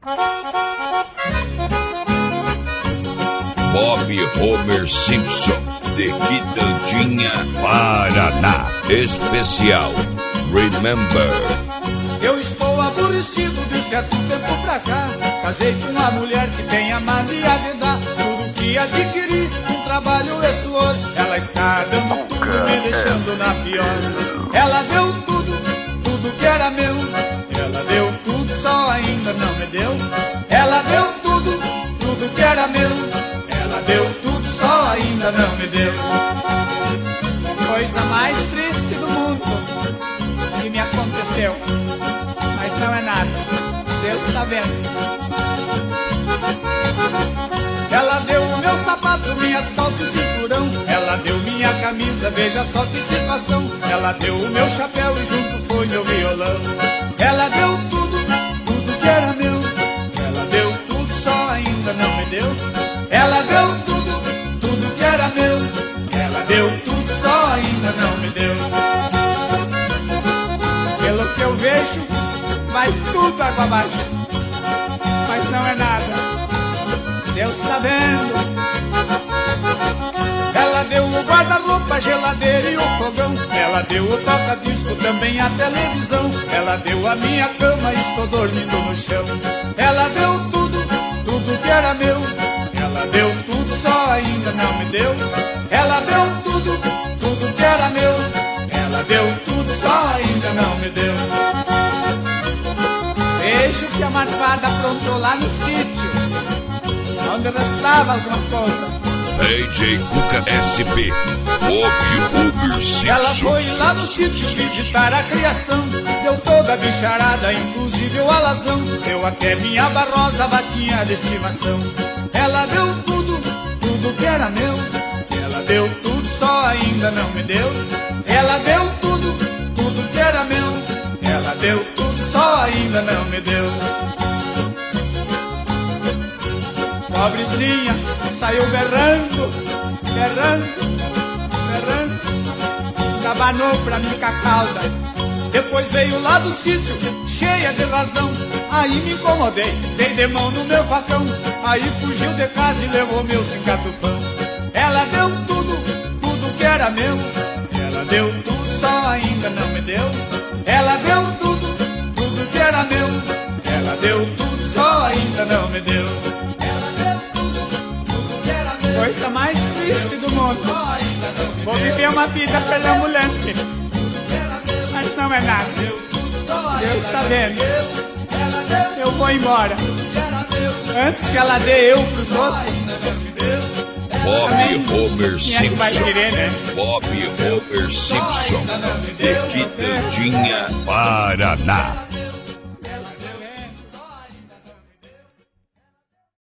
Bob Homer Simpson, de Quitandinha, Paraná. Especial Remember. Eu estou aborrecido de certo tempo pra cá. Casei com uma mulher que tem a mania de dar tudo que adquiri, um trabalho e suor. Ela está dando tudo, me deixando na pior. Ela deu tudo, tudo que era meu. Ela deu tudo, só ainda não me deu. Ela deu tudo, tudo que era meu. Ela deu tudo, só ainda não me deu. Coisa mais triste do mundo que me aconteceu, mas não é nada, Deus está vendo. Ela deu o meu sapato, minhas calças e cinturão. Ela deu minha camisa, veja só que situação. Ela deu o meu chapéu e junto foi meu violão. Ela deu tudo, tudo que era meu. Ela deu tudo, só ainda não me deu. Ela deu tudo, tudo que era meu. Ela deu tudo, só ainda não me deu. Pelo que eu vejo, vai tudo água abaixo, mas não é nada, Deus está vendo. Ela deu o guarda-roupa, a geladeira e o fogão. Ela deu o toca-disco, também a televisão. Ela deu a minha cama e estou dormindo no chão. Ela deu tudo, tudo que era meu. Ela deu tudo, só ainda não me deu. Ela deu tudo, tudo que era meu. Ela deu tudo, só ainda não me deu. Vejo que a marvada aprontou lá no sítio, onde restava alguma coisa. AJ Cuca SP, Bob Homer Simpson. Ela foi lá no sítio visitar a criação. Deu toda a bicharada, inclusive o alazão. Deu até minha barrosa vaquinha de estimação. Ela deu tudo, tudo que era meu. Ela deu tudo, só ainda não me deu. Ela deu tudo, tudo que era meu. Ela deu tudo, só ainda não me deu. Pobrecinha saiu berrando, berrando, berrando. Trabalhou pra mim com a cauda. Depois veio lá do sítio, cheia de razão. Aí me incomodei, dei de mão no meu facão. Aí fugiu de casa e levou meu cincatufão. Ela deu tudo, tudo que era meu. Ela deu tudo, só ainda não me deu. Ela deu tudo, tudo que era meu. Ela deu tudo, só ainda não me deu. Coisa mais triste do mundo. Vou viver uma vida perambulante, mas não é nada, Deus está vendo. Eu vou embora antes que ela dê eu pros outros. Bob Homer Simpson, vai querer, né? Bob Homer Simpson, de Quitandinha, Paraná.